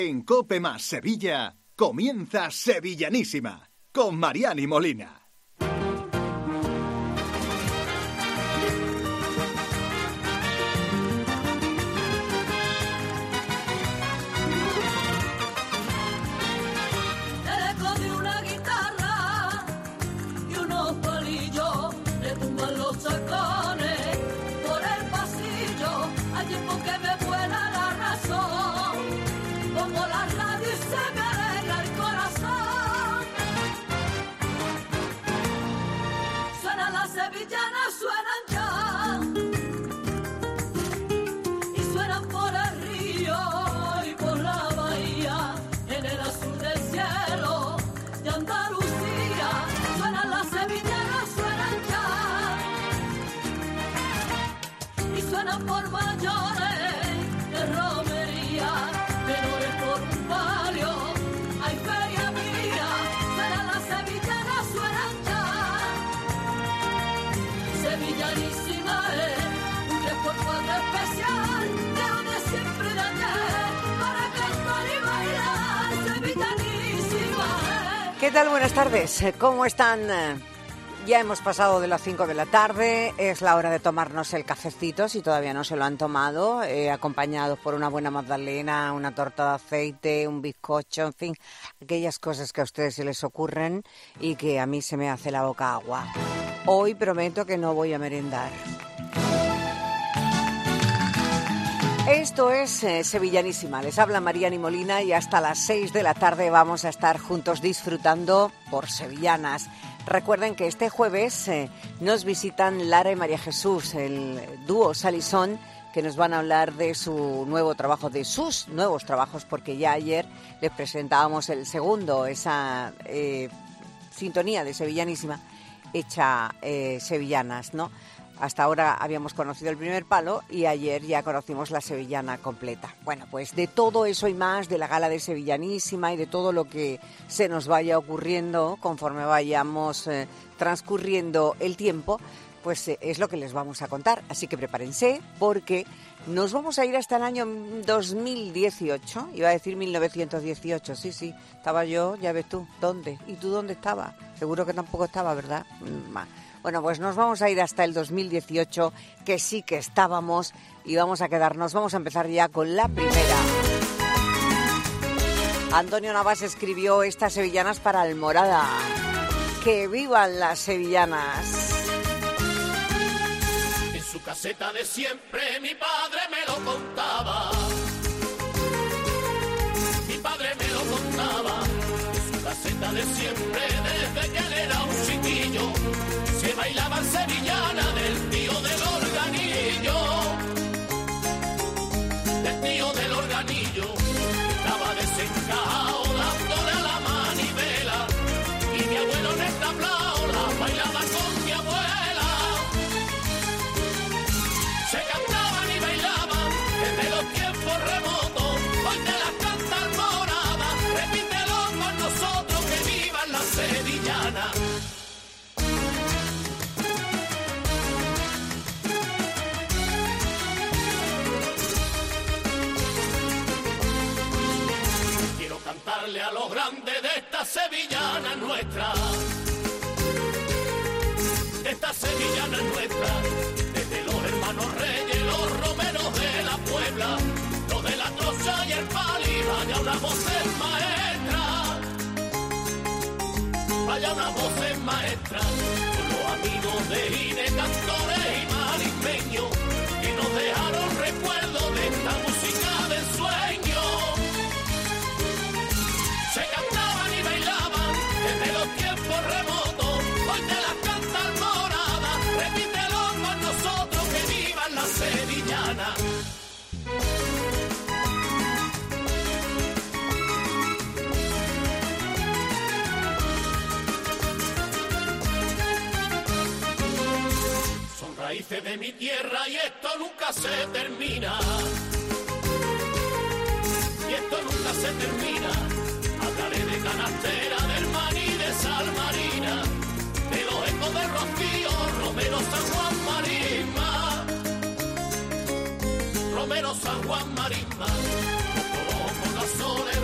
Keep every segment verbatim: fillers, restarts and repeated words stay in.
En COPE más Sevilla comienza Sevillanísima con Mariani Molina. ¿Qué tal? Buenas tardes. ¿Cómo están? Ya hemos pasado de las cinco de la tarde. Es la hora de tomarnos el cafecito, si todavía no se lo han tomado, eh, acompañados por una buena magdalena, una torta de aceite, un bizcocho, en fin, aquellas cosas que a ustedes se les ocurren y que a mí se me hace la boca agua. Hoy prometo que no voy a merendar. Esto es eh, Sevillanísima. Les habla Mariani Molina y hasta las seis de la tarde vamos a estar juntos disfrutando por sevillanas. Recuerden que este jueves eh, nos visitan Lara y María Jesús, el dúo Salisón, que nos van a hablar de su nuevo trabajo, de sus nuevos trabajos, porque ya ayer les presentábamos el segundo, esa eh, sintonía de Sevillanísima hecha eh, sevillanas, ¿no? Hasta ahora habíamos conocido el primer palo y ayer ya conocimos la sevillana completa. Bueno, pues de todo eso y más, de la gala de Sevillanísima y de todo lo que se nos vaya ocurriendo conforme vayamos eh, transcurriendo el tiempo, pues eh, es lo que les vamos a contar. Así que prepárense porque nos vamos a ir hasta el año dos mil dieciocho. Iba a decir mil novecientos dieciocho, sí, sí. Estaba yo, ya ves tú, ¿dónde? ¿Y tú dónde estabas? Seguro que tampoco estaba, ¿verdad? Bueno, pues nos vamos a ir hasta el dos mil dieciocho, que sí que estábamos, y vamos a quedarnos, vamos a empezar ya con la primera. Antonio Navas escribió estas sevillanas para Almorada. ¡Que vivan las sevillanas! En su caseta de siempre mi padre me lo contaba. Mi padre me lo contaba. En su caseta de siempre, desde que él era un chiquillo, se bailaban sevillana del tío del organillo, del tío del organillo, que estaba desencajado dándole a la manivela, y mi abuelo en el tablao la bailaba con mi abuela. Se cantaban y bailaban desde los tiempos remotos, hoy te las canta Almorada, repítelo con nosotros, que vivan las sevillanas. Cantarle a los grandes de esta sevillana nuestra, de esta sevillana nuestra, desde los hermanos Reyes, los romeros de la Puebla, los de la Trocha y el Pali, vaya una voces maestra, vaya una voces maestra, con los amigos de Ine, cantores y marismeños, que nos dejaron recuerdos de esta música del sueño. Se cantaban y bailaban desde los tiempos remotos, hoy te las canta Almorada, repítelo con nosotros, que vivan las sevillanas. Son raíces de mi tierra y esto nunca se termina, y esto nunca se termina. Hablaré de Canastera, del Maní, de Salmarina, de los ecos de Rocío, Romero, San Juan, Marisma, Romero, San Juan, Marisma, los corazones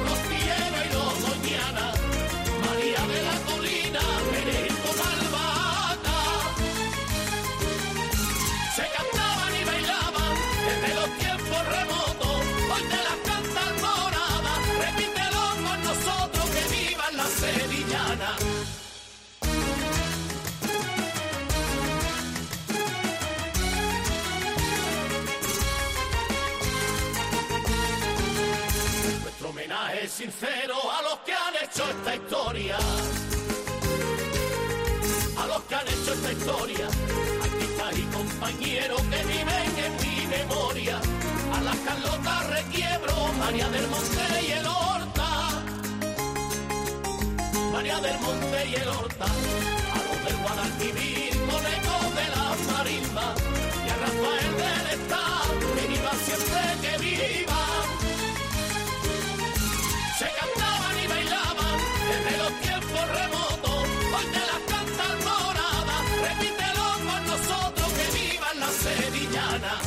sevillana. Nuestro homenaje sincero a los que han hecho esta historia. A los que han hecho esta historia, artistas y compañeros que viven en mi memoria. A las Carlota Requiebro, María del Monte y el Horta. María del Monte y el Horta. A los del Guadalquivir, Conejo de la Marimba. Y a Rafael del Estado, que viva siempre que viva. Se cantaban y bailaban desde los tiempos remotos. Hoy te las canta Alborada, repítelo con nosotros, que vivan las sevillanas.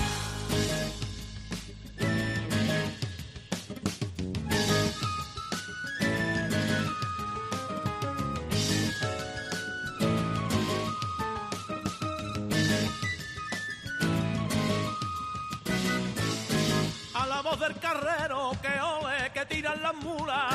A la voz del carrero, que ole, que tiran las mulas,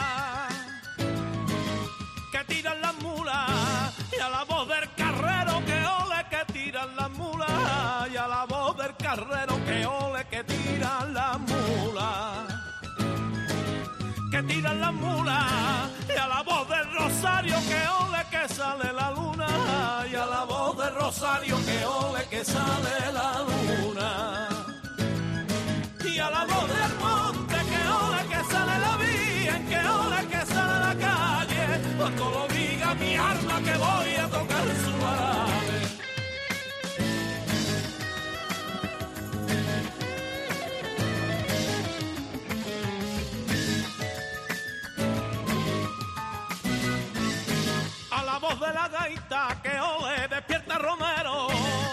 que tiran las mulas, y a la voz del carrero, que ole, que tiran las mulas, y a la voz del carrero, que ole, que tiran las mulas, que tiran las mulas, y a la voz del Rosario, que ole, que sale la luna, y a la voz del Rosario, que ole, que sale la luna. Y a la voz del monte, que ole, que sale la virgen, que ole, que sale la calle, cuando lo diga mi alma que voy a tocar su baraje. A la voz de la gaita, que ole, despierta Romero,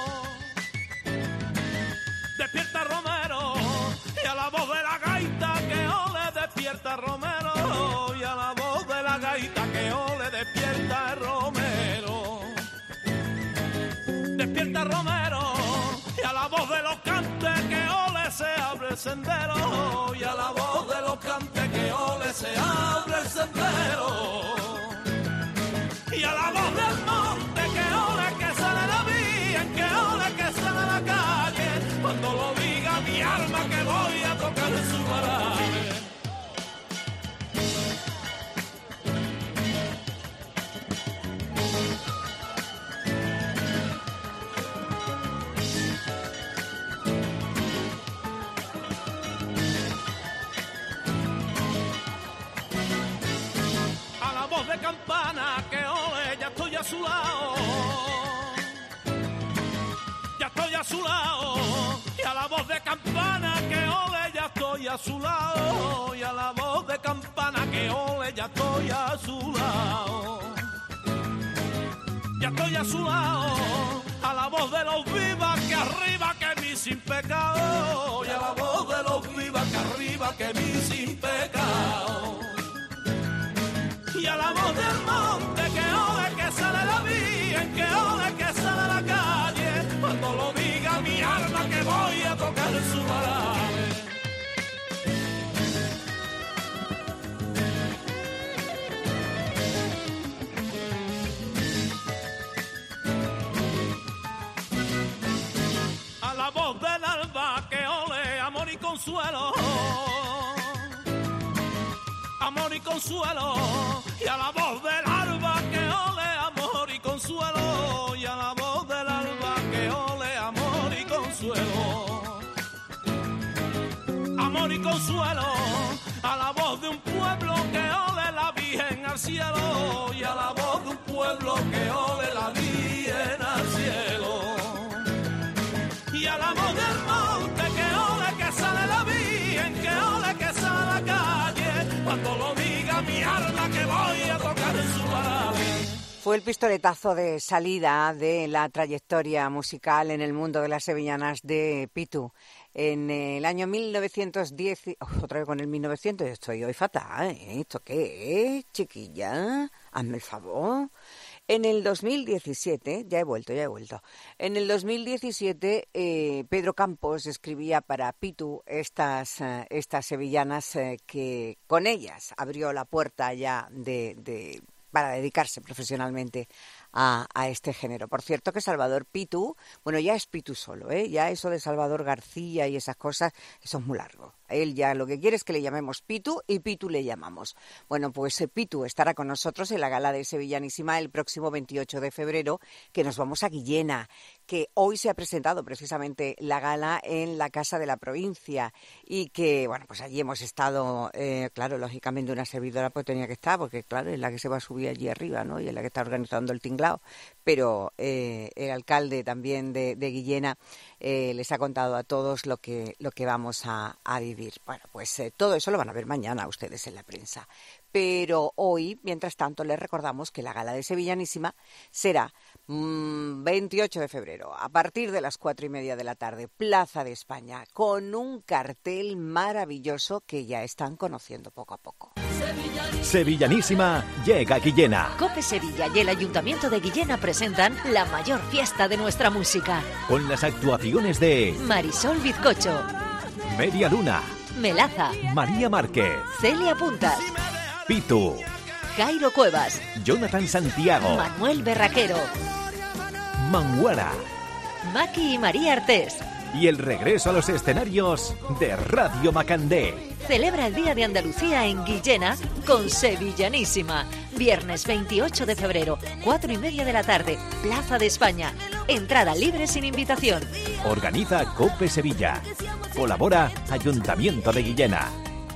despierta Romero. Y a la voz de la gaita, que ole, despierta Romero. Y a la voz de la gaita, que ole, despierta Romero. Despierta Romero. Y a la voz de los cantes, que ole, se abre el sendero. Y a la voz de los cantes, que ole, se abre el sendero. Y a la voz del monte, que ole, que sale la virgen, que ole, que sale la calle, cuando lo diga mi alma que voy a tocar su baraje. A la voz de campana, que ole, ya estoy a su lado, ya estoy a su lado. Y a la voz de campana, que ole, ya estoy a su lado. Y a la voz de campana, que ole, ya estoy a su lado. Ya estoy a su lado. A la voz de los vivas, que arriba, que mi sin pecado. Y a la voz de los vivas, que arriba, que mi sin pecado. Y a la voz del monte, que ole, que sale la virgen, que ole, que sale la calle, cuando lo diga mi alma que voy a tocar su baraje. A la voz del alba, que ole, amor y consuelo, amor y consuelo. Y a la voz del alba, que ole, amor y consuelo. Y a la voz del alba, que ole, amor y consuelo. Amor y consuelo. A la voz de un pueblo, que ole, la Virgen al cielo. Y a la voz de un pueblo, que ole, la Virgen al cielo. Y a la voz del monte, que ole, que sale la Virgen, que ole, que sale la calle, cuando lo diga mi alma que voy a tocar en su baraje. Fue el pistoletazo de salida de la trayectoria musical en el mundo de las sevillanas de Pitu. En el año mil novecientos diez... Oh, otra vez con el mil novecientos, estoy hoy fatal, ¿eh? ¿Esto qué es, chiquilla? Hazme el favor. En el dos mil diecisiete, ya he vuelto, ya he vuelto. En el dos mil diecisiete, eh, Pedro Campos escribía para Pitu estas, eh, estas sevillanas eh, que con ellas abrió la puerta ya de, de para dedicarse profesionalmente a, a este género. Por cierto que Salvador Pitu, bueno, ya es Pitu solo, ¿eh? Ya eso de Salvador García y esas cosas, eso es muy largo. Él ya lo que quiere es que le llamemos Pitu y Pitu le llamamos. Bueno, pues eh, Pitu estará con nosotros en la gala de Sevillanísima el próximo veintiocho de febrero, que nos vamos a Guillena, que hoy se ha presentado precisamente la gala en la Casa de la Provincia y que, bueno, pues allí hemos estado, eh, claro, lógicamente una servidora pues tenía que estar, porque claro, es la que se va a subir allí arriba, ¿no? Y es la que está organizando el tinglao, pero eh, el alcalde también de, de Guillena eh, les ha contado a todos lo que, lo que vamos a, a vivir. Bueno, pues eh, todo eso lo van a ver mañana ustedes en la prensa. Pero hoy, mientras tanto, les recordamos que la gala de Sevillanísima será mmm, veintiocho de febrero, a partir de las cuatro y media de la tarde, Plaza de España, con un cartel maravilloso que ya están conociendo poco a poco. Sevillanísima llega a Guillena. Cope Sevilla y el Ayuntamiento de Guillena presentan la mayor fiesta de nuestra música. Con las actuaciones de Marisol Bizcocho, Media Luna, Melaza, María Márquez, Celia Puntas, Pitu, Jairo Cuevas, Jonathan Santiago, Manuel Berraquero, Manguara Maki y María Artés. y el regreso a los escenarios de Radio Macandé. Celebra el Día de Andalucía en Guillena con Sevillanísima. Viernes veintiocho de febrero, cuatro y media de la tarde, Plaza de España. Entrada libre sin invitación. Organiza Cope Sevilla. Colabora Ayuntamiento de Guillena.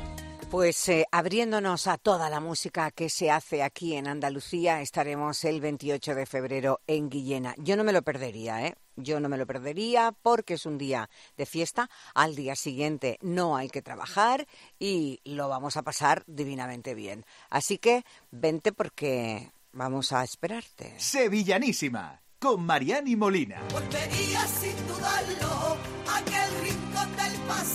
Pues eh, abriéndonos a toda la música que se hace aquí en Andalucía, estaremos el veintiocho de febrero en Guillena. Yo no me lo perdería, ¿eh? Yo no me lo perdería porque es un día de fiesta. Al día siguiente no hay que trabajar y lo vamos a pasar divinamente bien. Así que vente porque vamos a esperarte. Sevillanísima, con Mariani Molina. Volvería sin dudarlo a aquel rincón del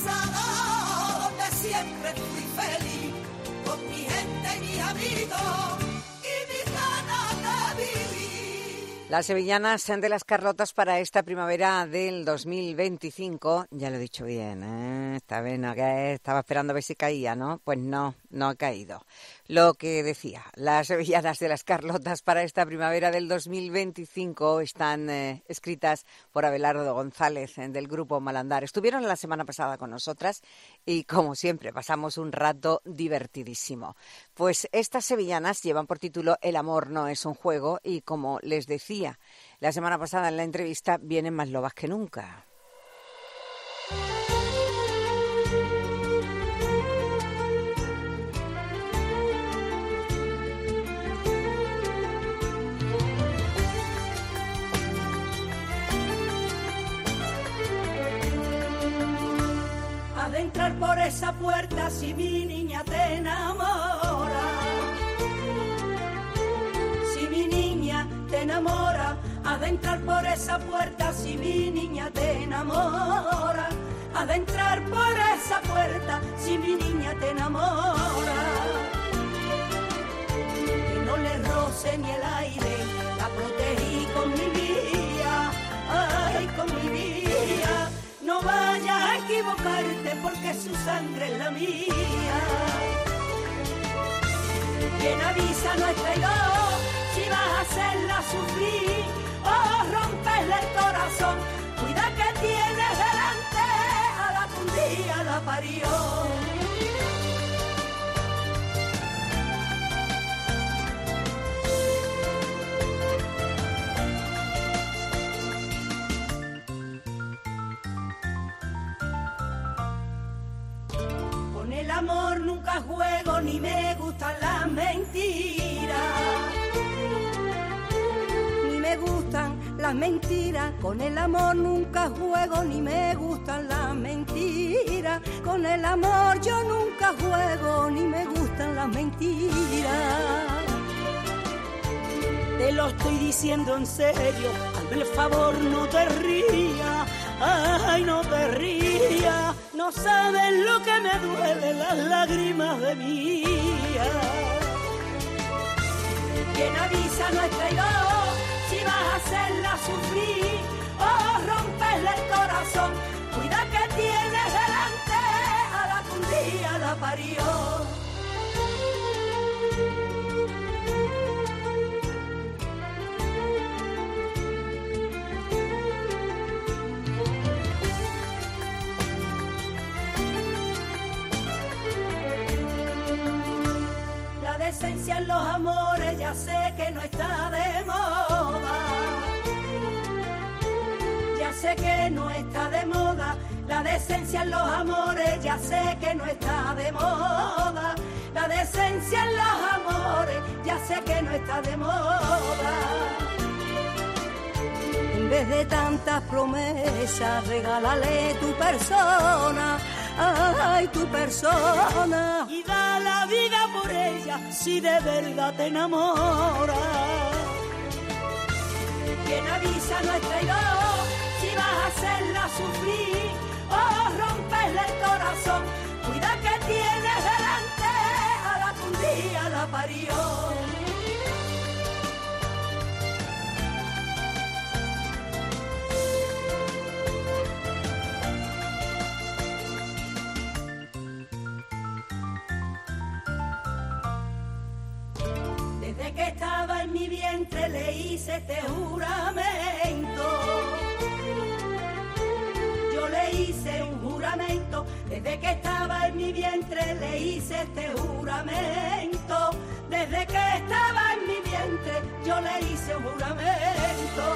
pasado donde siempre fui feliz con mi gente y mis amigos y mis ganas de vivir. Las sevillanas de las Carlotas para esta primavera del dos mil veinticinco, ya lo he dicho bien, ¿eh? Esta vez no, que estaba esperando a ver si caía, ¿no? Pues no, no ha caído. Lo que decía, las sevillanas de las Carlotas para esta primavera del dos mil veinticinco están eh, escritas por Abelardo González eh, del grupo Malandar. Estuvieron la semana pasada con nosotras y, como siempre, pasamos un rato divertidísimo. Pues estas sevillanas llevan por título El amor no es un juego y, como les decía la semana pasada en la entrevista, vienen más lobas que nunca. Adentrar por esa puerta si mi niña te enamora. Si mi niña te enamora, adentrar por esa puerta si mi niña te enamora. Adentrar por esa puerta si mi niña te enamora. Que no le roce ni el aire, la protegí con mi vida, ay, con mi vida. No vayas a equivocarte porque su sangre es la mía. Quien avisa no es traidor, si vas a hacerla sufrir o romperle el corazón, cuida que tienes delante a la que un día la parió. El amor nunca juego ni me gustan las mentiras. Ni me gustan las mentiras. Con el amor nunca juego ni me gustan las mentiras. Con el amor yo nunca juego ni me gustan las mentiras. Te lo estoy diciendo en serio, hazme el favor no te rías. Ay, no te rías, no sabes lo que me duele las lágrimas de mi hija. Quien avisa no es traidor, si vas a hacerla sufrir o romperle el corazón, cuida que tienes delante a la que un día la parió. decencia en los amores ya sé que no está de moda. Ya sé que no está de moda. La decencia en los amores ya sé que no está de moda. La decencia en los amores ya sé que no está de moda. En vez de tantas promesas, regálale tu persona, ay, tu persona. Y da la vida por ella si de verdad te enamoras. Quien avisa no es traidor, si vas a hacerla sufrir o romperle el corazón. Cuida que tienes delante a la que un día la parió. Desde que estaba en mi vientre le hice este juramento. Yo le hice un juramento. Desde que estaba en mi vientre le hice este juramento. Desde que estaba en mi vientre yo le hice un juramento.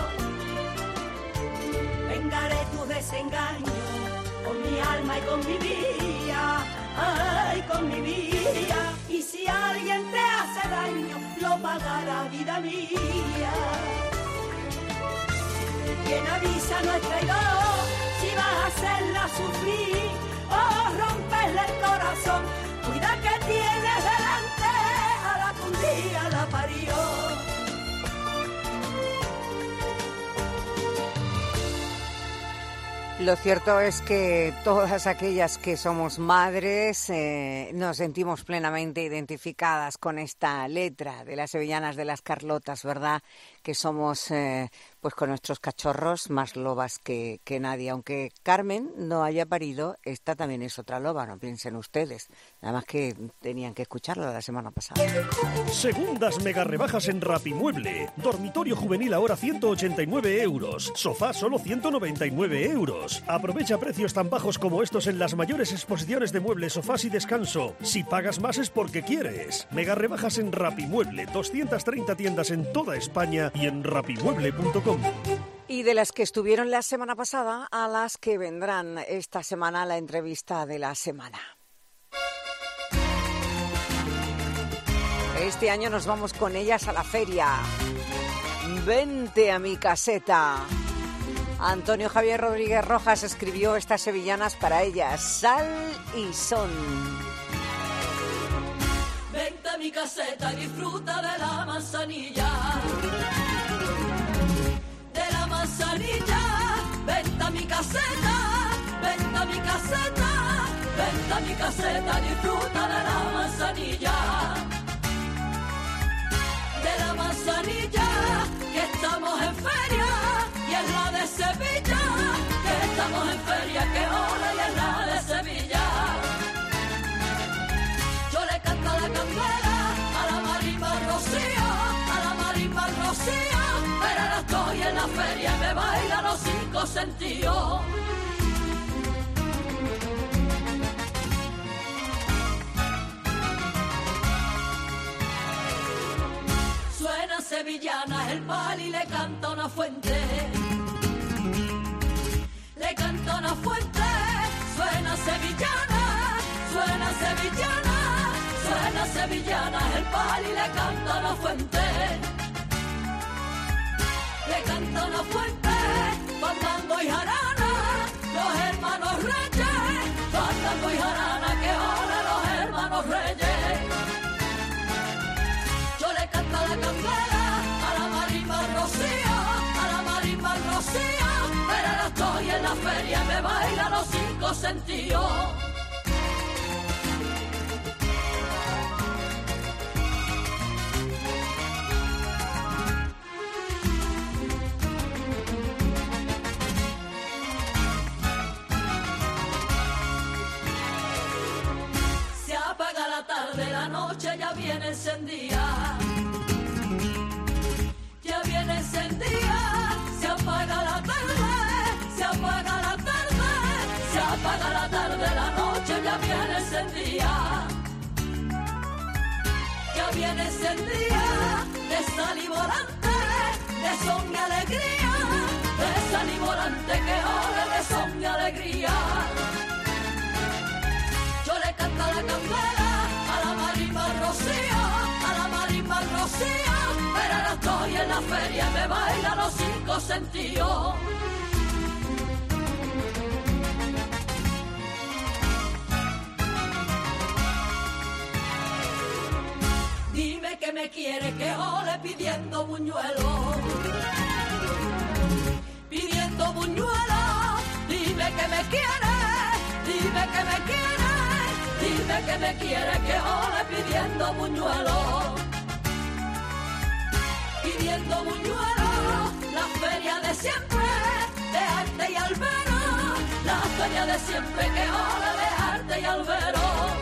Vengaré tus desengaños con mi alma y con mi vida, ay, con mi vida. Y si alguien te hace daño, lo pagará vida mía. Quien avisa no es traidor, si vas a hacerla sufrir o romperle el corazón. Cuida que tienes delante a la que un día la parió. Lo cierto es que todas aquellas que somos madres eh, nos sentimos plenamente identificadas con esta letra de las sevillanas de las Carlotas, ¿verdad? Que somos, eh, pues con nuestros cachorros, más lobas que, que nadie. Aunque Carmen no haya parido, esta también es otra loba, no piensen ustedes. Nada más que tenían que escucharla la semana pasada. Segundas mega rebajas en Rapimueble. Dormitorio juvenil ahora ciento ochenta y nueve euros. Sofá solo ciento noventa y nueve euros. Aprovecha precios tan bajos como estos en las mayores exposiciones de muebles, sofás y descanso. Si pagas más es porque quieres. Mega rebajas en Rapimueble. doscientas treinta tiendas en toda España y en rapimueble punto com. Y de las que estuvieron la semana pasada a las que vendrán esta semana, la entrevista de la semana. Este año nos vamos con ellas a la feria. Vente a mi caseta. Antonio Javier Rodríguez Rojas escribió estas sevillanas para ellas, Sal y Son. Vente a mi caseta y disfruta de la manzanilla. De la manzanilla, vente a mi caseta, vente a mi caseta, vente a mi caseta, disfruta de la manzanilla. De la manzanilla, que estamos en feria, y es la de Sevilla, que estamos en feria, que hola y es la de Sevilla. Yo le canto a la candela, a la marimba Rocío, a la marimba Rocío, pero ahora estoy en la feria y me baila los cinco sentidos. Suena sevillana el pal y le canta una fuente. Le canta una fuente, suena sevillana, suena sevillana, suena sevillana el pal y le canta una fuente. Le canta una fuente, Fernando y Jarana, los hermanos Reyes, Fernando y Jarana, que ahora los hermanos Reyes. Yo le canto a la candela, a la marimba Rocío, a la marimba Rocío, pero ahora estoy en la feria y me baila los cinco sentidos. Se apaga la tarde, la noche ya viene encendida. Ya viene encendida, se apaga la tarde, se apaga la tarde, se apaga la tarde, la noche ya viene encendida. feria viene encendida de sal y volante, de son y alegría, de sal y volante que ole de son y alegría. Yo le canto a la candela, a la marimba rocío, a la marimba rocío, pero ahora estoy en la feria y me bailan los cinco sentidos. Dime que me quiere, que ole pidiendo buñuelo, pidiendo buñuelo. Dime que me quiere, dime que me quiere, dime que me quiere, que ole pidiendo buñuelo, pidiendo buñuelo. La feria de siempre, de arte y albero, la feria de siempre, que ole de arte y albero.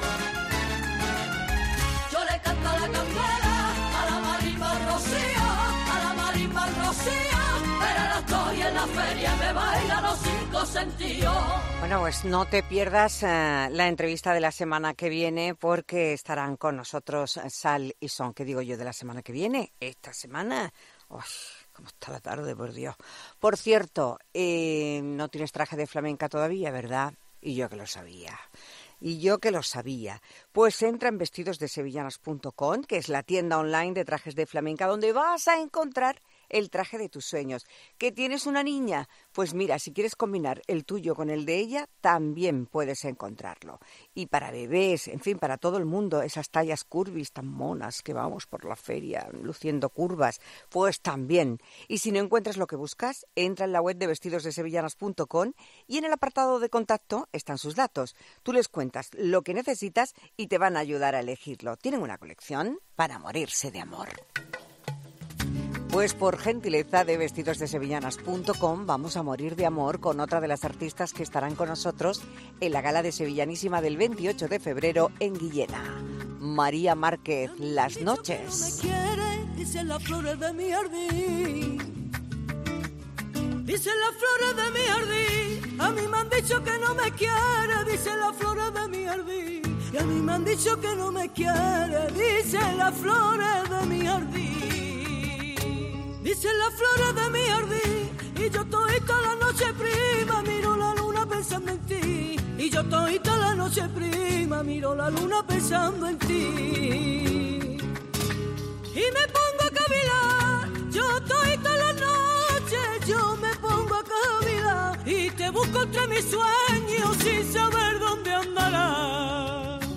Yo le canto a la candela, a la marimba rocío, a la marimba rocío, pero ahora estoy en la feria, me bailan los cinco sentidos. Bueno, pues no te pierdas uh, la entrevista de la semana que viene, porque estarán con nosotros Sal y Son. ¿Qué digo yo de la semana que viene? Esta semana. Uy, cómo está la tarde, por Dios. Por cierto, eh, no tienes traje de flamenca todavía, ¿verdad? Y yo que lo sabía. Y yo que lo sabía. Pues entra en vestidos de sevillanas punto com, que es la tienda online de trajes de flamenca, donde vas a encontrar el traje de tus sueños. ¿Que tienes una niña? Pues mira, si quieres combinar el tuyo con el de ella, también puedes encontrarlo. Y para bebés, en fin, para todo el mundo, esas tallas curvis tan monas que vamos por la feria luciendo curvas, pues también. Y si no encuentras lo que buscas, entra en la web de vestidos de sevillanas punto com y en el apartado de contacto están sus datos. Tú les cuentas lo que necesitas y te van a ayudar a elegirlo. Tienen una colección para morirse de amor. Pues por gentileza de vestidos de sevillanas punto com vamos a morir de amor con otra de las artistas que estarán con nosotros en la gala de Sevillanísima del veintiocho de febrero en Guillena. María Márquez, Las Noches. No me quiere, dicen las flores de mi jardín. Dicen las flores de mi jardín. A mí me han dicho que no me quiere, dicen las flores de mi jardín. Y a mí me han dicho que no me quiere, dicen las flores de mi jardín. Dicen las flores de mi jardín, y yo todita la noche prima miro la luna pensando en ti. Y yo todita la noche prima miro la luna pensando en ti. Y me pongo a cavilar, yo todita la noche, yo me pongo a cavilar. Y te busco entre mis sueños sin saber dónde andarás.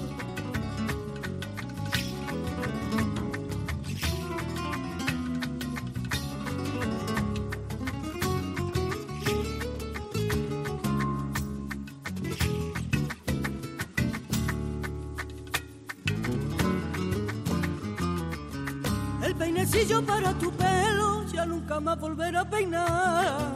Peinecillo para tu pelo, ya nunca más volver a peinar.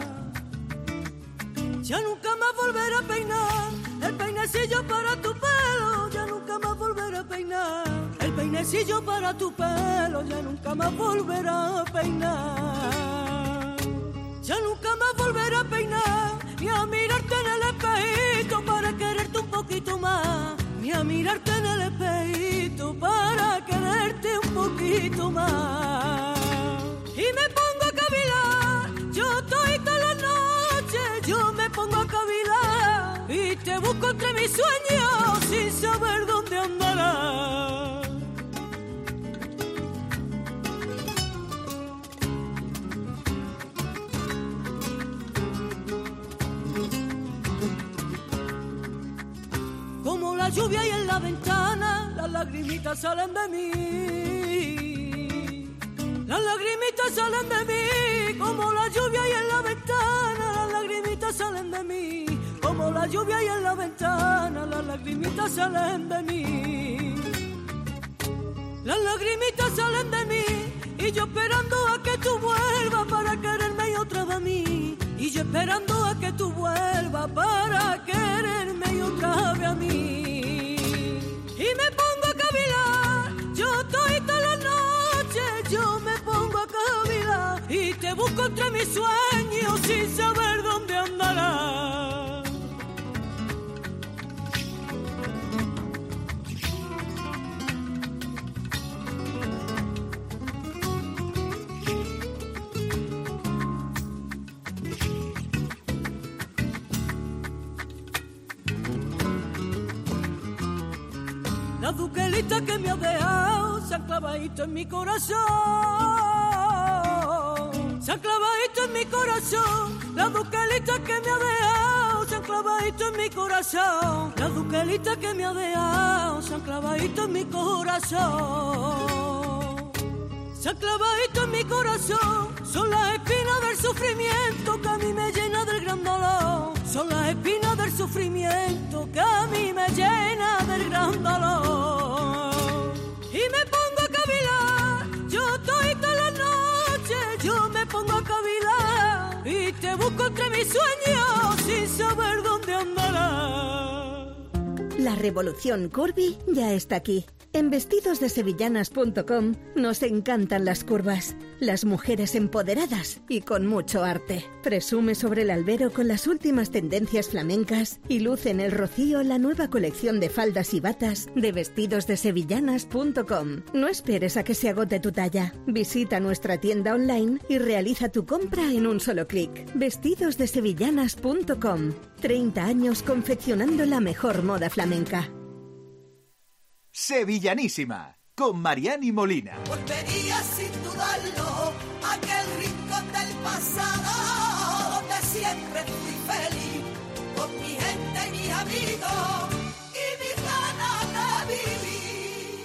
Ya nunca más volver a peinar. El peinecillo para tu pelo, ya nunca más volver a peinar. El peinecillo para tu pelo, ya nunca más volver a peinar. Ya nunca más volver a peinar, ni a mirarte en el espejito para quererte un poquito más. Ni a mirarte en el espejito para quererte un poquito más. Y me pongo a cavilar, yo todita la noche, yo me pongo a cavilar. Y te busco entre mis sueños sin saber dónde andarás. Como la lluvia y en la ventana, las lagrimitas salen de mí. Las lagrimitas salen de mí, como la lluvia y en la ventana, las lagrimitas salen de mí. Como la lluvia y en la ventana, las lagrimitas salen de mí. Las lagrimitas salen de mí, y yo esperando a que tú vuelvas para quererme y otra vez a mí. Y yo esperando a que tú vuelvas para quererme y otra vez a mí. Y me pongo a cavilar, yo todita la noche, yo me pongo a cavilar. Y te busco entre mis sueños sin saber dónde andarás. la duquelita que me ha dejado se ha clavadito en mi corazón. Se ha clavadito en mi corazón, la duquelita que me ha dejado se ha clavadito en mi corazón. La duquelita que me ha dejado se ha clavadito en mi corazón. Se ha clavadito en mi corazón, son las espinas del sufrimiento que a mí me llena del gran dolor. Son las espinas del sufrimiento que a mí me llena del gran dolor. Y me pongo a cavilar, yo estoy toda la noche, yo me pongo a cavilar y te busco entre mis sueños sin saber dónde andarás. La revolución curvy ya está aquí. En vestidos de sevillanas punto com nos encantan las curvas, las mujeres empoderadas y con mucho arte. Presume sobre el albero con las últimas tendencias flamencas y luce en el rocío la nueva colección de faldas y batas de vestidos de sevillanas punto com. No esperes a que se agote tu talla. Visita nuestra tienda online y realiza tu compra en un solo clic. vestidos de sevillanas punto com. treinta años confeccionando la mejor moda flamenca. Sevillanísima, con Mariani Molina. Volvería sin dudarlo a aquel rincón del pasado donde siempre fui feliz con mi gente y mis amigos y mis ganas de vivir.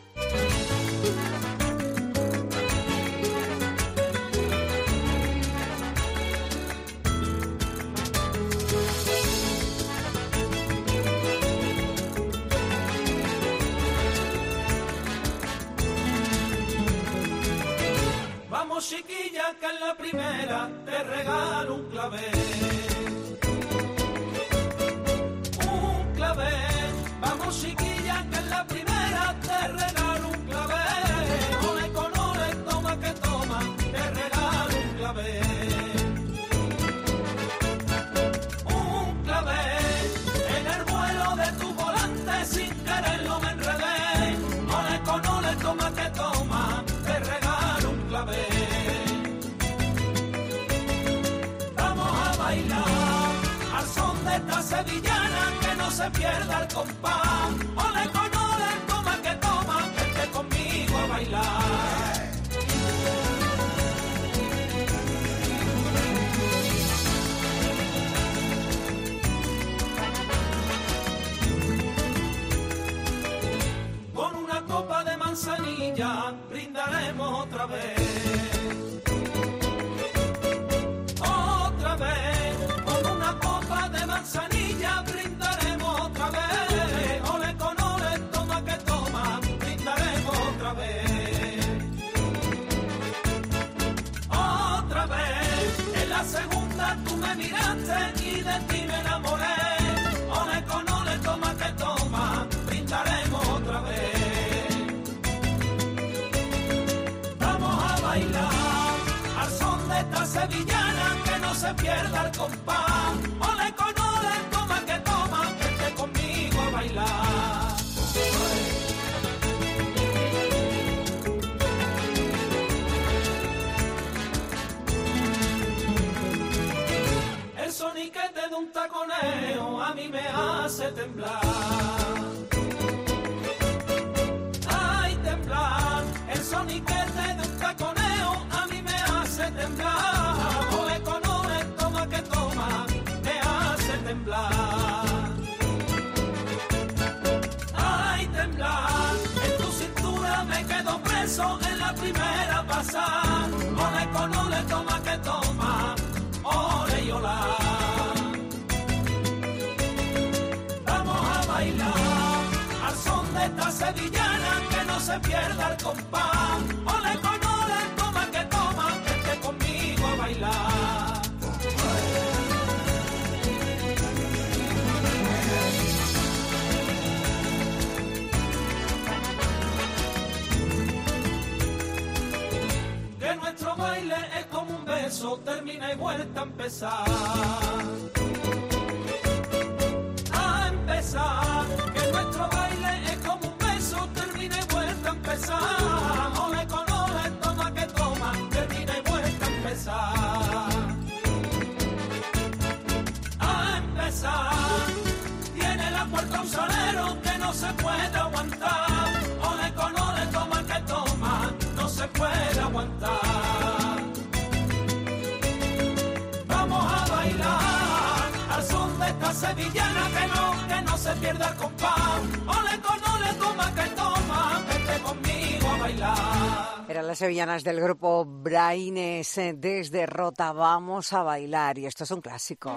Vamos chiquilla que en la primera te regalo un clavel. Un clavel. Vamos chiquilla que en la primera te regalo un clavel. Ole con ole, toma que toma, te regalo un clavel. Un clavel. En el vuelo de tu volante sin quererlo me enredé. Ole con ole, toma que toma, te regalo un clavel. Al son de esta sevillana que no se pierda el compás. Ole con ole, toma que toma, vente conmigo a bailar. Con una copa de manzanilla brindaremos otra vez. Otra vez. Manzanilla brindaremos otra vez, ole con ole, toma que toma, brindaremos otra vez. Otra vez, en la segunda tú me miraste y de ti me enamoré, ole con ole, toma que toma, brindaremos otra vez. Vamos a bailar al son de esta sevillana que no se pierda el compás, ole con ole, toma que toma, vente conmigo a bailar. El soniquete de un taconeo a mí me hace temblar. Ay, temblar, el soniquete de un taconeo a mí me hace temblar. Ole con ole, toma que toma, me hace temblar. Ay, temblar, en tu cintura me quedo preso en la primera pasada. Ole con ole, toma que toma, ole y olá. Vamos a bailar al son de esta sevillana que no se pierda el compás. Ole con ole, toma que toma, vente conmigo a bailar. Que nuestro baile es como un beso, termina y vuelta a empezar. A empezar, que nuestro baile es como un beso, termina y vuelta a empezar. Ole con ole, toma que toma, termina y vuelta a empezar. A empezar, tiene la puerta un salero que no se puede aguantar. pierda el compás. Ole con ole, toma que toma, vente conmigo a bailar. Eran las sevillanas del grupo Braines eh, desde Rota. Vamos a bailar, y esto es un clásico.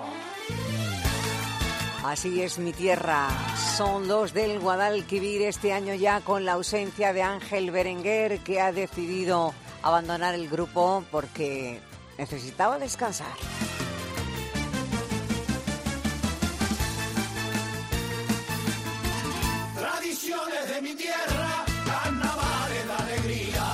Así es mi tierra. Son los del Guadalquivir, este año ya con la ausencia de Ángel Berenguer, que ha decidido abandonar el grupo porque necesitaba descansar. Tradiciones de mi tierra, carnavales de alegría.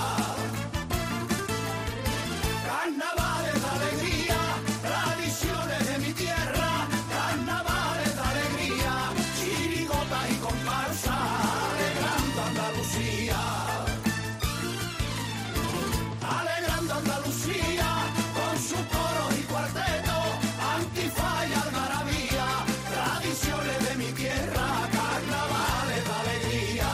Carnavales de alegría, tradiciones de mi tierra, carnavales de alegría, chirigotas y comparsa, alegrando Andalucía. Alegrando Andalucía, con sus coros y cuartetos, antifa y algarabía, tradiciones de mi tierra, carnavales de alegría.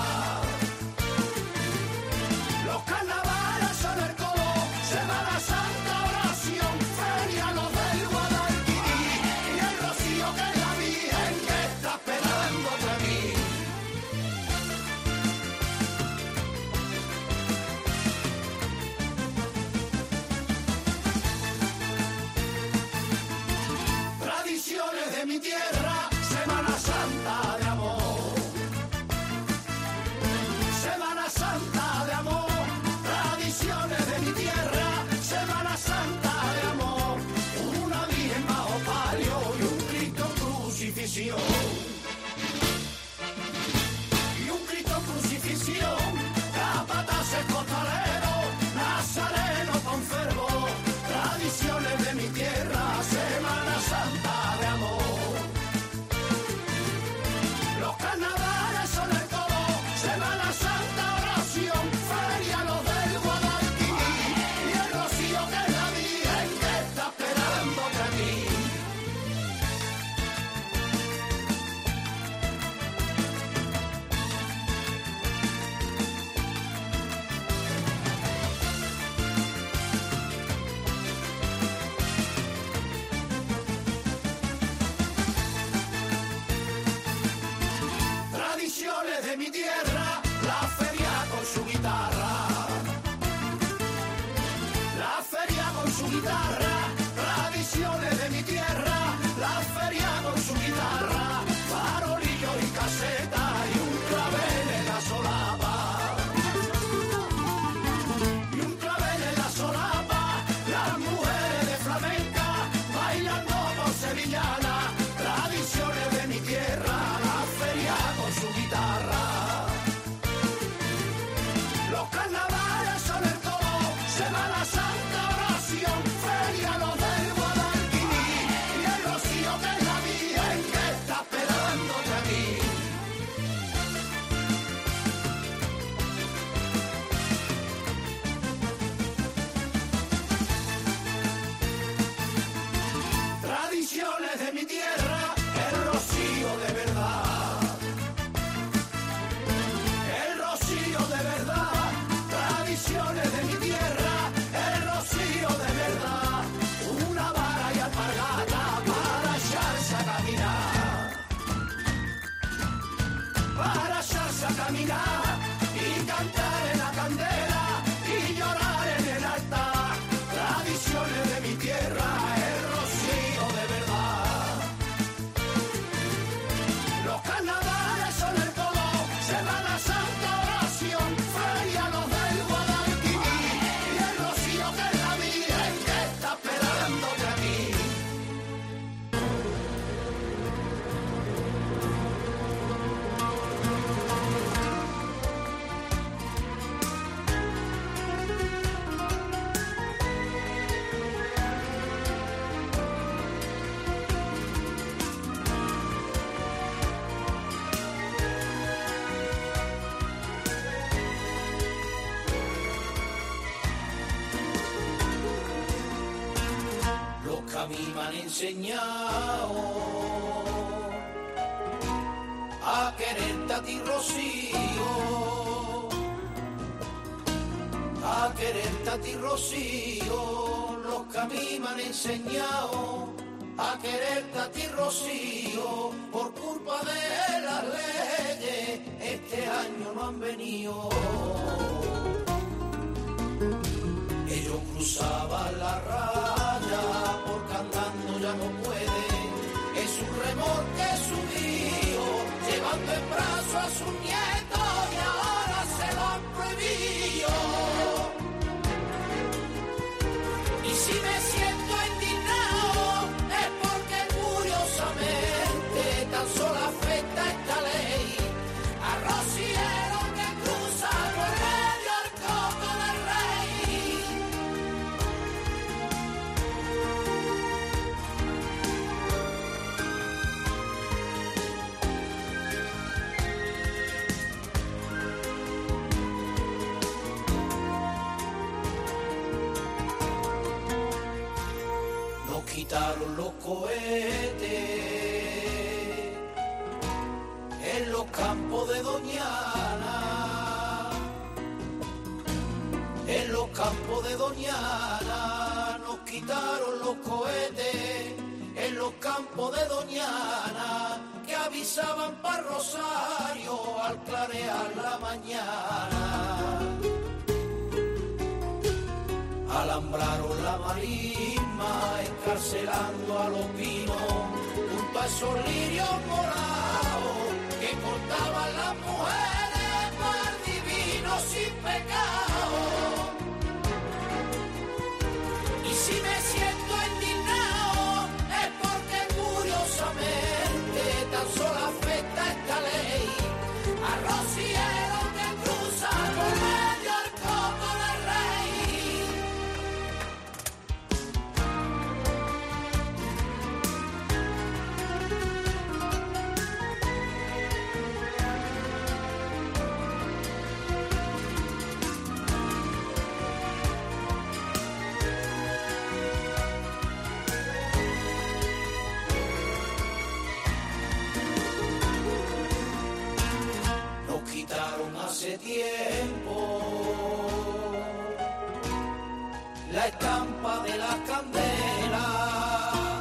Los carnavales son el coro, Semana Santa, oración, feria, los del Guadalquivir, y el rocío que es la Virgen que está esperando otra mí. Tradiciones de mi tierra, Semana Santa de amor. Semana Santa de amor, tradiciones de mi tierra, Semana Santa de amor. Una virgen bajo palio y un Cristo en crucifixión. Y un Cristo en crucifixión, capataces costaleros, nazareno con fervor. Tradiciones de mi tierra, Semana Santa de amor. Los carnavales son el coro, Semana Santa, oración, feria, los del Guadalquivir, y el rocío que es la Virgen que está esperándote a ti. Tradiciones de mi tierra, la feria con su guitarra. La feria con su guitarra, tradiciones de mi tierra, la feria con su guitarra, farolillo y caseta y un clavel en la solapa. Y un clavel en la solapa, las mujeres de flamenca bailando por sevillana, tradiciones de mi tierra, la feria con su guitarra. Los carnavales son el coro, Semana Santa, oración, feria, los del Guadalquivir, y el rocío que es la Virgen que está esperándote a ti. Tradiciones de mi tierra, el rocío de verdad. El rocío de verdad, tradiciones de mi tierra, el rocío de verdad. Una vara y alpargata para echarse a caminar. Para echarse a caminar y cantar en la candela y llorar en el altar. Tradiciones de mi tierra, el rocío de verdad. Los carnavales son el coro, Semana Santa, oración, feria, los del Guadalquivir, y el rocío que es la Virgen que está esperándote a ti. Los que a mí me han enseñado a quererte a ti, Rocío, a quererte a ti, Rocío, los que a mí me han enseñado a quererte a ti, Rocío, por culpa de las leyes, este año no han venido. Ellos cruzaban la raya, porque andando ya no pueden, es un remolque subido, llevando en brazos a sus nietos y ahora se lo han prohibido. Y si me siento indignado es porque curiosamente tan solo afecta esta ley a rociero que cruza por medio el coco del rey. Nos quitaron los cohetes en los campos de Doñana, en los campos de Doñana, nos quitaron los cohetes en los campos de Doñana, que avisaban para Rosario al clarear la mañana. Alambraron la marisma, encarcelando a los pinos, junto a esos lirios morados que cortaban las mujeres por divino sin pecado. Y si me siento indignado es porque curiosamente tan solo afecta esta ley a rociero que cruza por medio el coco del rey. Hace tiempo la estampa de las candelas,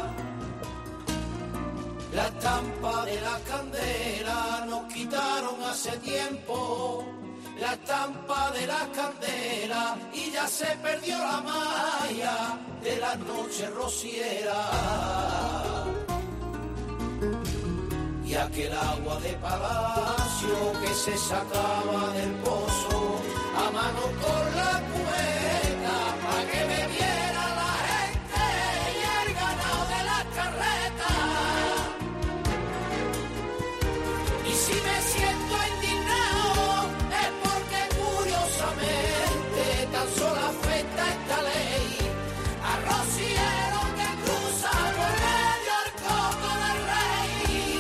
la estampa de las candelas, nos quitaron hace tiempo la estampa de las candelas y ya se perdió la malla de las noches rocieras. Y aquel agua de palacio que se sacaba del pozo a mano con la cubeta para que bebiera la gente y el ganado de las carretas. Y si me siento indignado es porque curiosamente tan solo afecta esta ley a rociero que cruza por medio el coco del rey.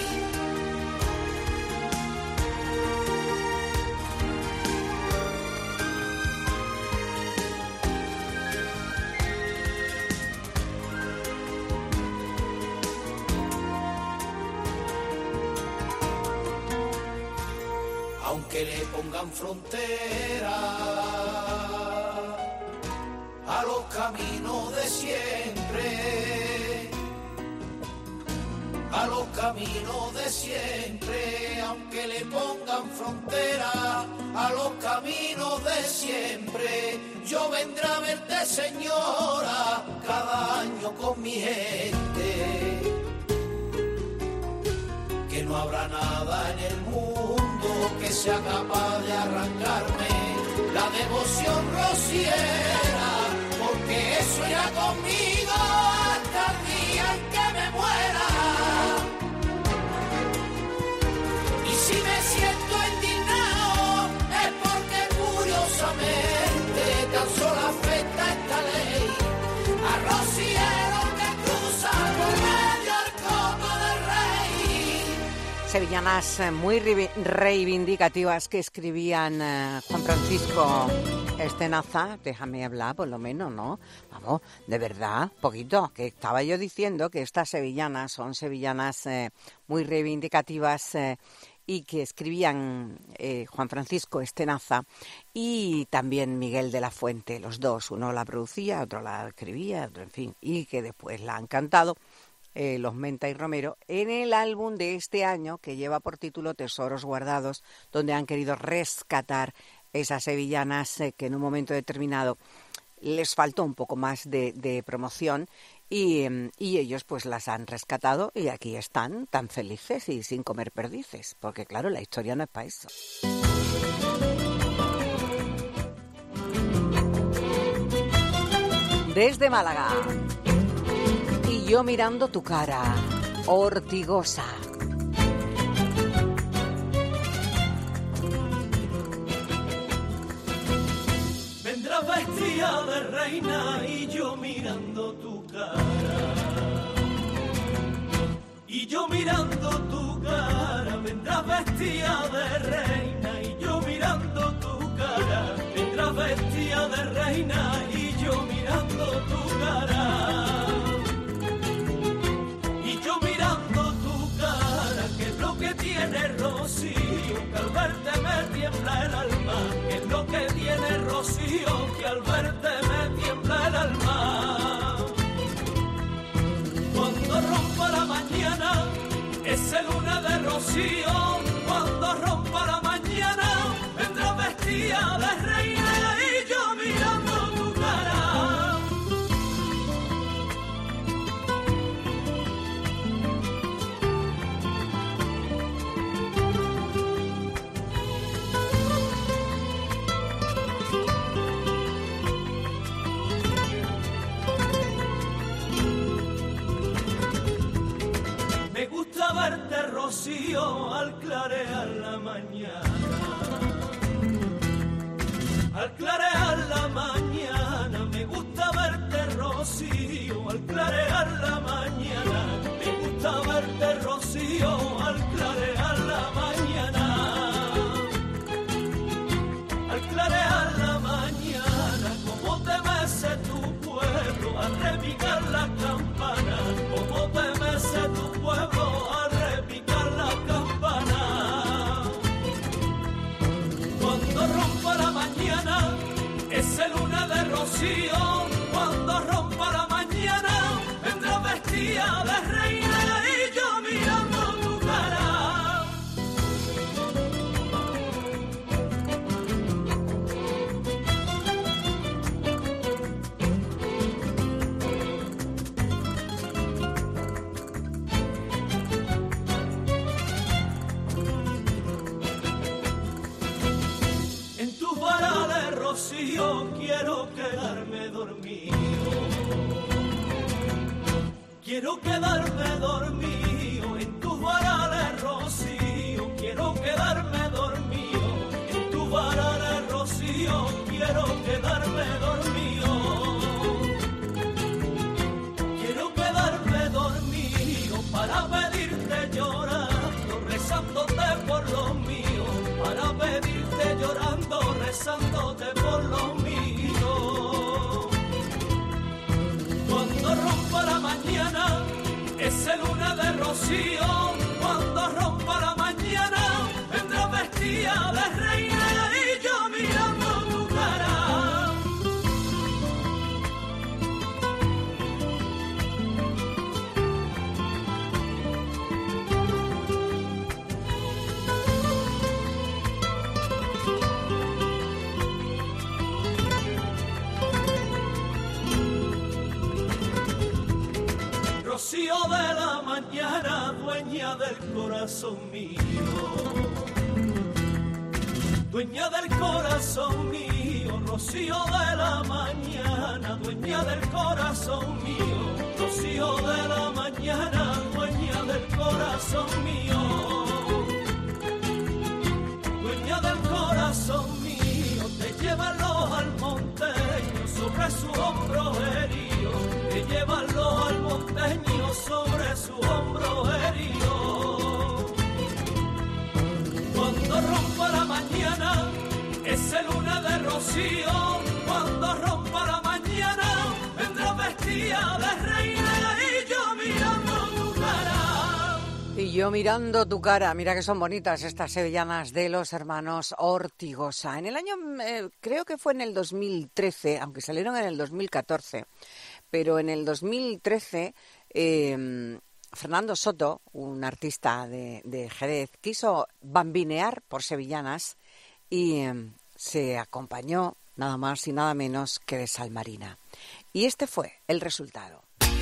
Aunque le pongan frontera a los caminos de siempre, a los caminos de siempre, aunque le pongan frontera a los caminos de siempre, yo vendré a verte, señora, cada año con mi gente, que no habrá nada en el mundo que sea capaz de arrancarme la devoción rociera, porque eso irá conmigo hasta el día en que me muera. Y si me siento indignado es porque curiosamente tan solo afecta esta ley a rociero que cruza por medio el coco del rey. Sevillanas muy reivindicativas que escribían eh, Juan Francisco Estenaza, déjame hablar por lo menos, ¿no? Vamos, de verdad, poquito, que estaba yo diciendo que estas sevillanas son sevillanas eh, muy reivindicativas eh, y que escribían eh, Juan Francisco Estenaza y también Miguel de la Fuente, los dos, uno la producía, otro la escribía, otro, en fin, y que después la han cantado eh, los Menta y Romero, en el álbum de este año que lleva por título Tesoros Guardados, donde han querido rescatar esas sevillanas eh, que en un momento determinado les faltó un poco más de, de promoción y, eh, y ellos pues las han rescatado y aquí están tan felices y sin comer perdices, porque claro, la historia no es para eso. Desde Málaga, y yo mirando tu cara, Ortigosa. Vendrás vestida de reina y yo mirando tu cara. Y yo mirando tu cara, vendrás vestida de reina y yo mirando tu cara. Vendrás vestida de reina y yo mirando tu cara. Y yo mirando tu cara, que es lo que tiene Rocío, que al verte me tiembla el alma. Que es lo que tiene Rocío, que al verte me tiembla el alma. Cuando rompa la mañana, esa luna de Rocío. Cuando rompa la mañana, vendrá vestida de reina y yo mirando tu cara. Me gusta verte, Rocío, al clarear la mañana. Al clarear la mañana, me gusta verte, Rocío, al clarear la mañana. Me gusta verte, Rocío, al clarear la mañana. Al clarear la mañana, como te mece tu pueblo, al repicar la campana, como te mece tu pueblo, al repicar la campana. Cuando rompa la mañana, esa luna de Rocío. Cuando rompa la mañana, vendrá vestida de reina y yo mirando tu cara. En tus varales, Rocío, quiero quedarme dormido. Quiero quedarme dormido en tus varales, Rocío. Quiero quedarme dormido en tus varales, Rocío. Quiero quedarme dormido. Quiero quedarme dormido para pedirte llorando, rezándote por lo mío. Para pedirte llorando, rezándote por lo mío. Cuando rompa la mañana, esa luna de Rocío. Cuando rompa la mañana, vendrá vestida de reina y yo mirando tu cara. Rocío de la mañana, dueña del corazón mío. Dueña del corazón mío, Rocío de la mañana, dueña del corazón mío. Rocío de la mañana, dueña del corazón mío. Dueña del corazón mío, te llevan los almonteños sobre su hombro herido. Te llevan los almonteños sobre su hombro herido. Cuando rompa la mañana, esa luna de Rocío. Cuando rompa la mañana, vendrá vestida de reina y yo mirando tu cara. Y yo mirando tu cara, mira que son bonitas estas sevillanas de los hermanos Ortigosa. En el año, eh, creo que fue en el dos mil trece, aunque salieron en el dos mil catorce, pero en el dos mil trece eh, Fernando Soto, un artista de, de Jerez, quiso bambinear por sevillanas y eh, se acompañó nada más y nada menos que de Salmarina. Y este fue el resultado.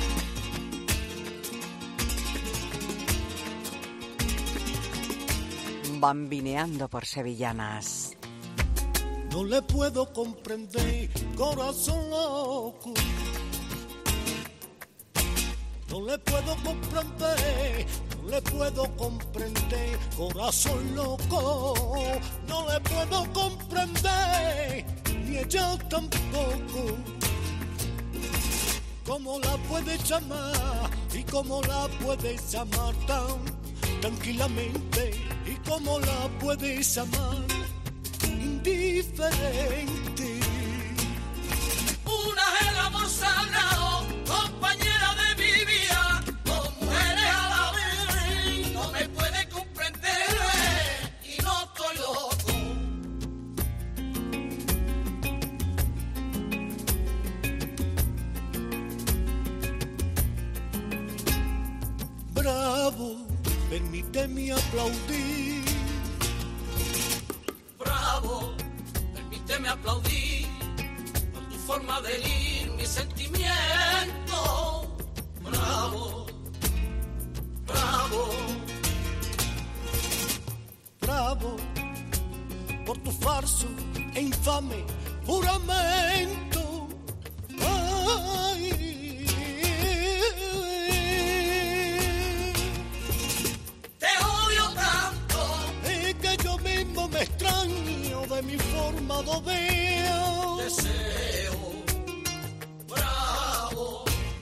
Bambineando por sevillanas. No le puedo comprender, corazón loco. No le puedo comprender, no le puedo comprender, corazón loco. No le puedo comprender, ni ella tampoco. ¿Cómo la puedes llamar y cómo la puedes amar tan tranquilamente? ¿Y cómo la puedes amar indiferente? Una es el amor sagrado, compañera de mi vida, dos mujeres a la vez, no me puede comprender y no estoy loco. Bravo, permíteme aplaudir. Bravo, permíteme aplaudir por tu forma de herir mis sentimientos. Bravo, bravo, Bravo, por tu falso e infame juramento. Ay, te odio tanto. es que yo mismo me extraño de mi forma de ver. Deseo, bravo.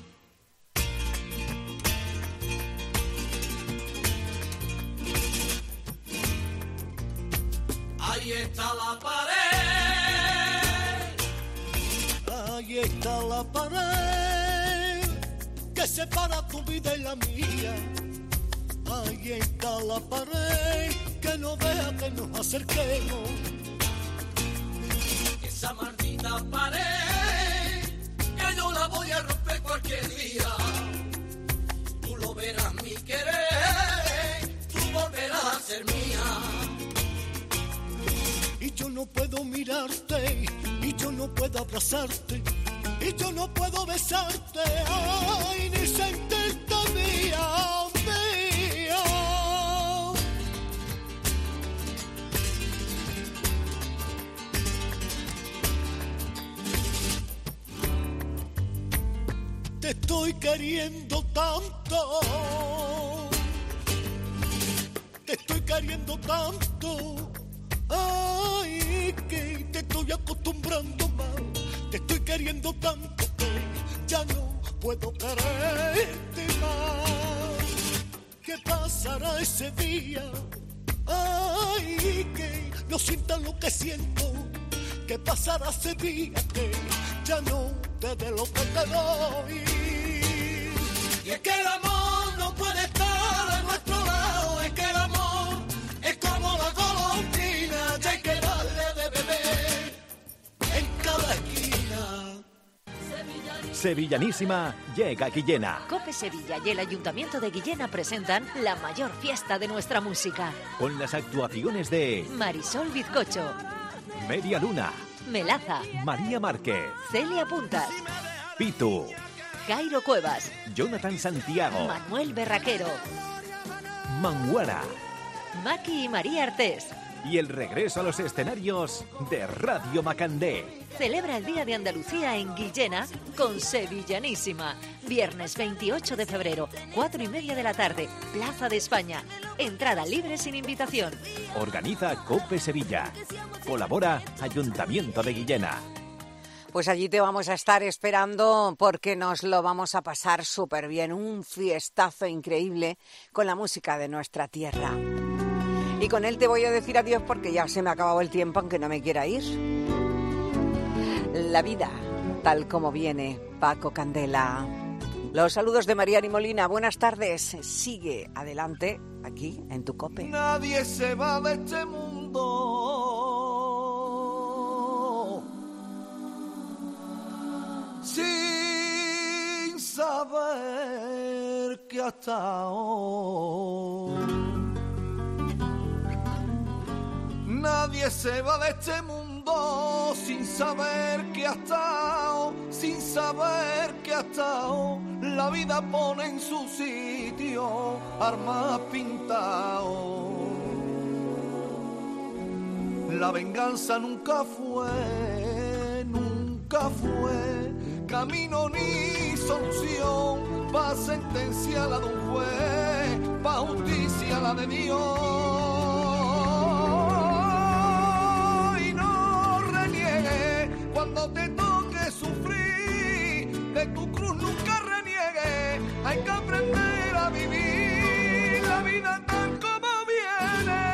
Ahí está la pared. Ahí está la pared que separa tu vida y la mía. Ahí está la pared que no deja que nos acerquemos. Esa maldita pared que yo la voy a romper cualquier día. Tú lo verás mi querer, tú volverás a ser mía. Y yo no puedo mirarte, y yo no puedo abrazarte, y yo no puedo besarte, ay, ni sentirte mía, mía. Te estoy queriendo tanto, te estoy queriendo tanto. Ay, que te estoy acostumbrando más, te estoy queriendo tanto que ya no puedo quererte más. ¿Qué pasará ese día? Ay, que no sienta lo que siento. ¿Qué pasará ese día que ya no te dé lo que te doy? Y es que el amor no puede estar a nuestro lado, es que el amor es como la golondrina, ya hay que darle de beber en cada esquina. Sevillanísima llega a Guillena. Cope Sevilla y el Ayuntamiento de Guillena presentan la mayor fiesta de nuestra música. Con las actuaciones de Marisol Bizcocho, Media Luna, Melaza, María Márquez, Celia Puntas, Pitu, Jairo Cuevas, Jonathan Santiago, Manuel Berraquero, Manguara Maki y María Artés. y el regreso a los escenarios de Radio Macandé. Celebra el Día de Andalucía en Guillena con Sevillanísima. Viernes veintiocho de febrero, cuatro y media de la tarde, Plaza de España. Entrada libre sin invitación. Organiza Cope Sevilla. Colabora Ayuntamiento de Guillena. Pues allí te vamos a estar esperando porque nos lo vamos a pasar súper bien. Un fiestazo increíble con la música de nuestra tierra. Y con él te voy a decir adiós porque ya se me ha acabado el tiempo, aunque no me quiera ir. La vida, tal como viene, Paco Candela. Los saludos de Mariani Molina. Buenas tardes. Sigue adelante aquí en tu COPE. Nadie se va de este mundo sin saber saber que ha estado. Nadie se va de este mundo sin saber que ha estado, sin saber que ha estado. La vida pone en su sitio armas pintado. La venganza nunca fue, nunca fue camino ni solución pa' sentencia la de un juez, pa' justicia la de Dios. Y no reniegues cuando te toque sufrir, de tu cruz nunca reniegues, hay que aprender a vivir la vida tal como viene.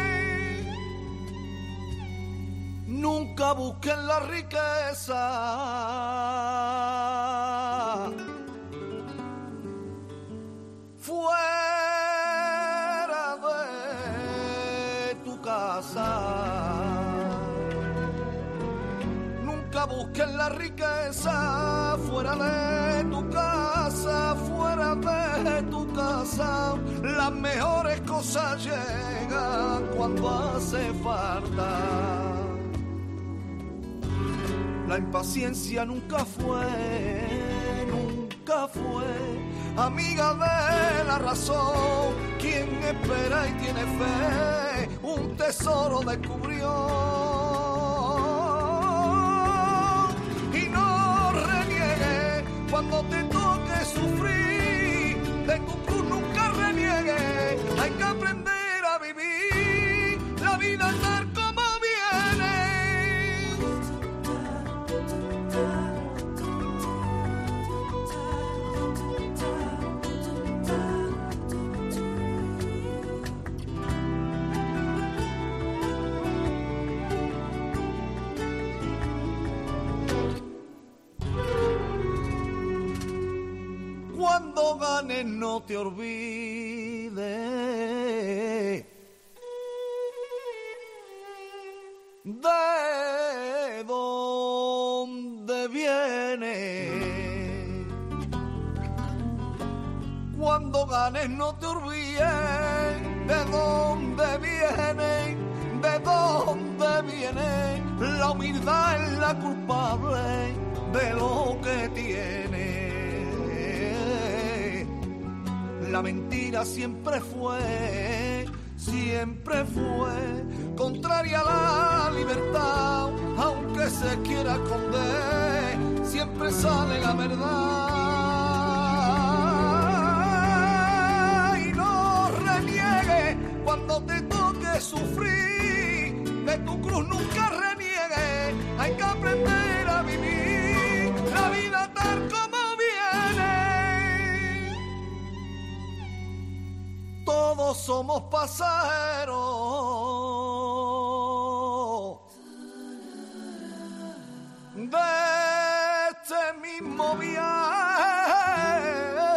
Nunca busquen la riqueza fuera de tu casa. Nunca busquen la riqueza fuera de tu casa, fuera de tu casa. Las mejores cosas llegan cuando hace falta. La impaciencia nunca fue, nunca fue amiga de la razón. Quien espera y tiene fe, un tesoro descubrió. Y no reniegue cuando te toque sufrir, de tu cruz nunca reniegue. Hay que aprender a vivir la vida tal como viene. Cuando ganes no te olvides de dónde viene. Cuando ganes no te olvides de dónde viene, de dónde viene. La humildad es la culpable de lo que tiene. La mentira siempre fue, siempre fue contraria a la libertad. Aunque se quiera esconder, siempre sale la verdad. Y no reniegue cuando te toque sufrir, de tu cruz nunca reniegue. Hay que aprender a vivir la vida tal como viene. Todos somos pasajeros de este mismo viaje.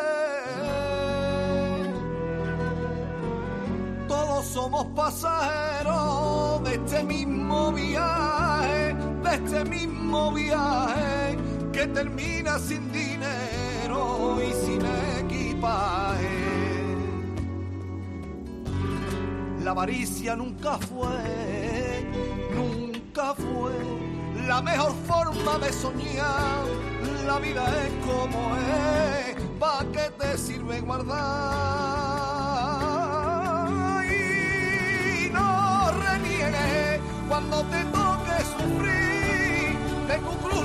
Todos somos pasajeros de este mismo viaje, de este mismo viaje que termina sin dinero y sin equipaje. La avaricia nunca fue, nunca fue la mejor forma de soñar. La vida es como es, ¿pa' qué te sirve guardar? Y no reniegues cuando te toque sufrir, de tu cruz